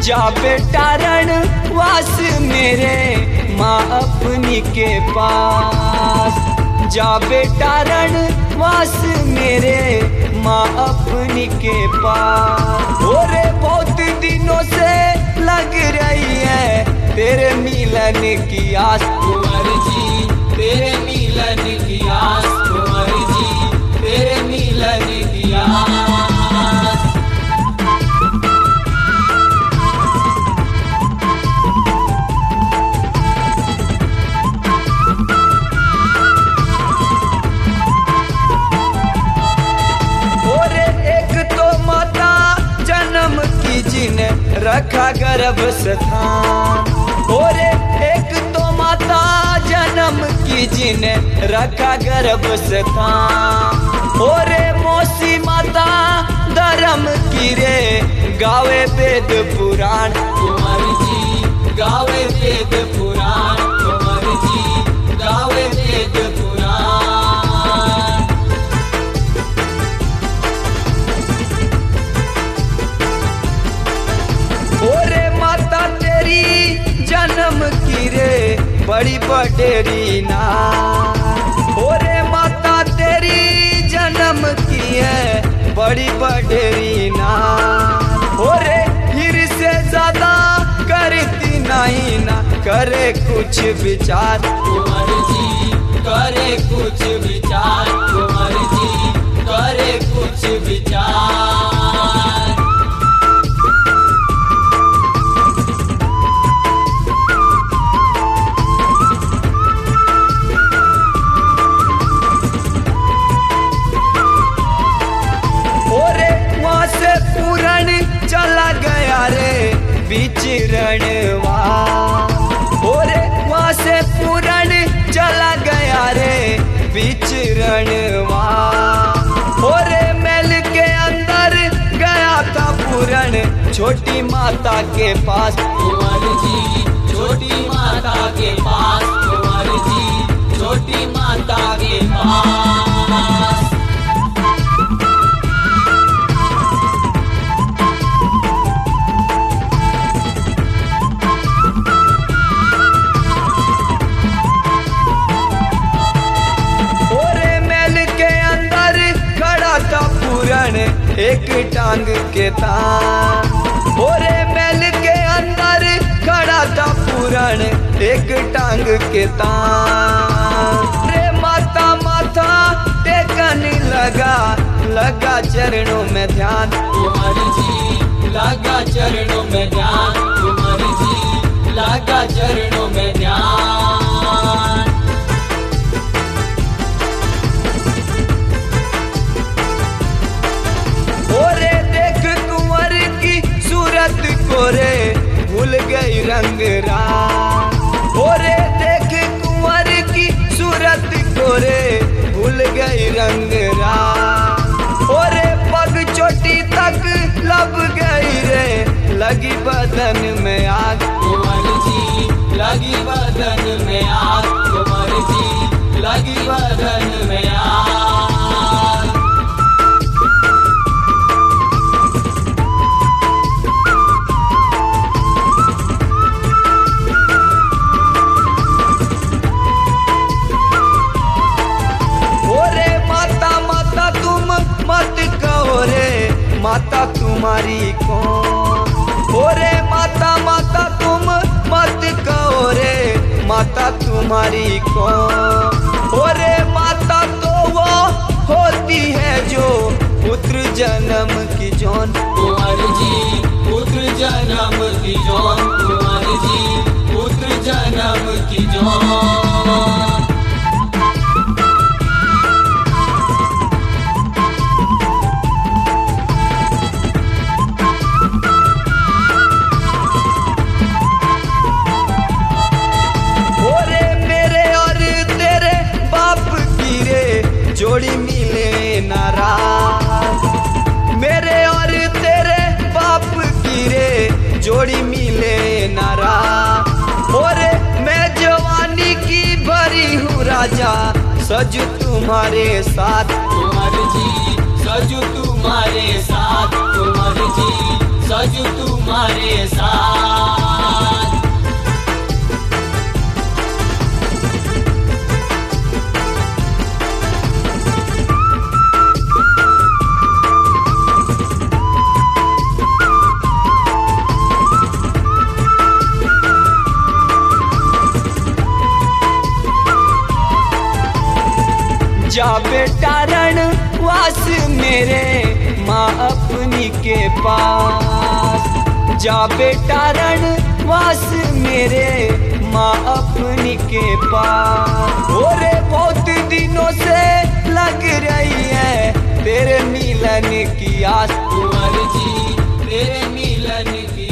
जा बेटा रण वास मेरे माँ अपनी के पास, जा बेटा रण वास मेरे माँ अपनी के पास। और बहुत दिनों से लग रही है तेरे मिलन की आस, कुंवर जी तेरे मिलन की आस, कुंवर जी तेरे मिलन की आस। जिन रखा गर्भ स्थान, और एक तो माता जन्म की जिन रखा गर्भ स्थान। और मौसी माता धर्म की रे गावे वेद पुराण, कुंवर जी गावे वेद पुराण, कुंवर जी गावे वेद पुराण। जन्म की रे बड़ी बडेरी ना, ओरे माता तेरी जन्म की है बड़ी बडेरी ना। ओरे फिर से ज्यादा करती नहीं ना करे कुछ विचार, कुंवर जी करे कुछ विचार, कुंवर जी करे कुछ विचार। चला गया रे बीच रणवा, और वहाँ से पूरण चला गया रे बीच रणवा। और महल के अंदर गया था पूरण छोटी माता के पास, कुंवर जी छोटी माता के पास, कुंवर जी छोटी माता के पास। एक टांग के तान, और महल के अंदर खड़ा था पूरण एक टांग के तान। रे माता माथा टेकने लगा, लगा चरणों में ध्यान, कुंवर जी लगा चरणों में ध्यान, कुंवर जी लगा चरणों में ध्यान। कोरे भूल गई रंग रात, ओरे देख कुंवर की सूरत कोरे भूल गई रंग रात। ओरे पग चोटी तक लब गई रे लगी बदन में आग, कुंवर जी लगी बदन में आग, कुंवर जी लगी बदन में आग। माता तुम्हारी कौन, ओरे माता माता तुम मत कहो रे माता तुम्हारी कौन। ओरे माता तो वो होती है जो पुत्र जन्म की जौन, कुंवर जी पुत्र जन्म की जौन, कुंवर जी पुत्र जन्म की जौन। जोड़ी मिले नाराज, मेरे और तेरे बाप की रे जोड़ी मिले नाराज। और मैं जवानी की भरी हूँ राजा सजू तुम्हारे साथ, कुंवर जी सजू तुम्हारे साथ, कुंवर जी सजू तुम्हारे साथ। जा बेटा रणवास मेरे माँ अपनी के पास। जा बेटा रणवास मेरे माँ अपनी के पास। ओरे बहुत दिनों से लग रही है तेरे मिलन की आस, कुंवर जी तेरे मिलन की